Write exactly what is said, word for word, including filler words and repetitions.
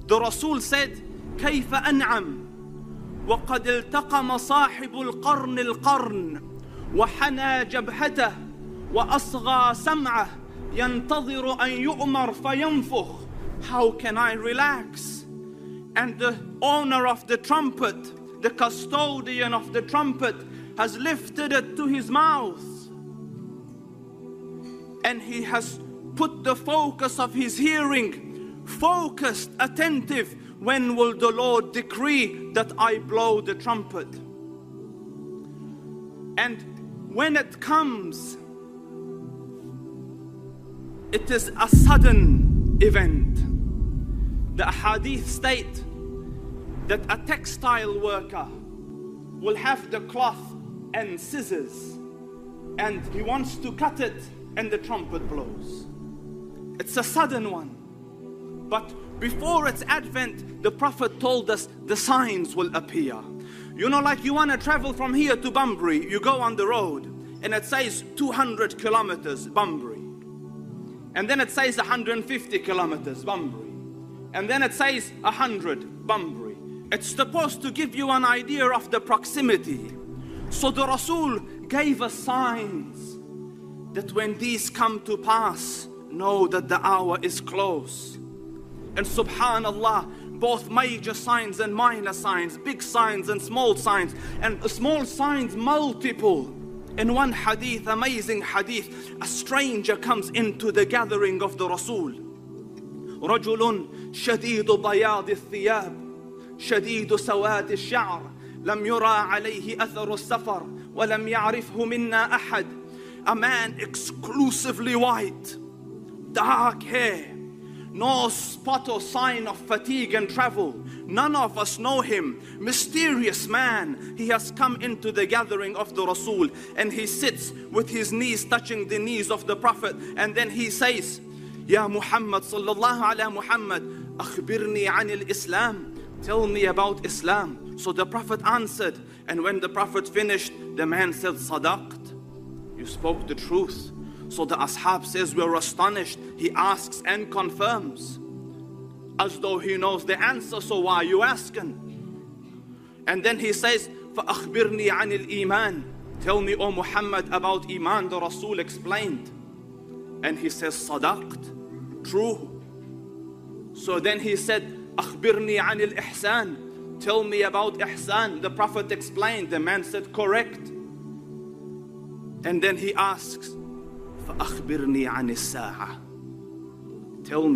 The Rasul said, كيف أنعم وقد التقم صاحب القرن القرن وحنى جبهته وأصغى سمعه ينتظر أن يؤمر فينفخ. How can I relax? And the owner of the trumpet, the custodian of the trumpet, has lifted it to his mouth. And he has put the focus of his hearing, focused, attentive. When will the Lord decree that I blow the trumpet? And when it comes, it is a sudden event. The ahadith state that a textile worker will have the cloth and scissors, and he wants to cut it, and the trumpet blows. It's a sudden one. But before its advent, the Prophet told us the signs will appear. You know, like you want to travel from here to Bunbury, you go on the road, and it says two hundred kilometers, Bunbury. And then it says one hundred fifty kilometers, Bunbury. And then it says one hundred, Bunbury. It's supposed to give you an idea of the proximity. So the Rasul gave us signs that when these come to pass, know that the hour is close. And subhanallah, both major signs and minor signs, big signs and small signs, and small signs multiple. In one hadith, amazing hadith, a stranger comes into the gathering of the Rasul. رجل شديد بياض الثياب شديد سواد الشعر لم يرى عليه أثر السفر ولم يعرفه منا أحد. A man exclusively white, dark hair, no spot or sign of fatigue and travel. None of us know him. Mysterious man. He has come into the gathering of the Rasul, and he sits with his knees touching the knees of the Prophet, and then he says, Ya Muhammad sallallahu ala Muhammad, akhbirni anil Islam. Tell me about Islam. So the Prophet answered, and when the Prophet finished, the man said, Sadaqt. You spoke the truth. So the Ashab says, we're astonished. He asks and confirms, as though he knows the answer, so why are you asking? And then he says, فَأَخْبِرْنِي عَنِ الْإِيمَانِ. Tell me, O Muhammad, about Iman. The Rasul explained. And he says, Sadaqt. True. So then he said, أَخْبِرْنِي عَنِ الْإِحْسَانِ. Tell me about Ihsan. The Prophet explained. The man said, correct. And then he asks, فَأَخْبِرْنِي عَنِ السَّاعَةِ. Tell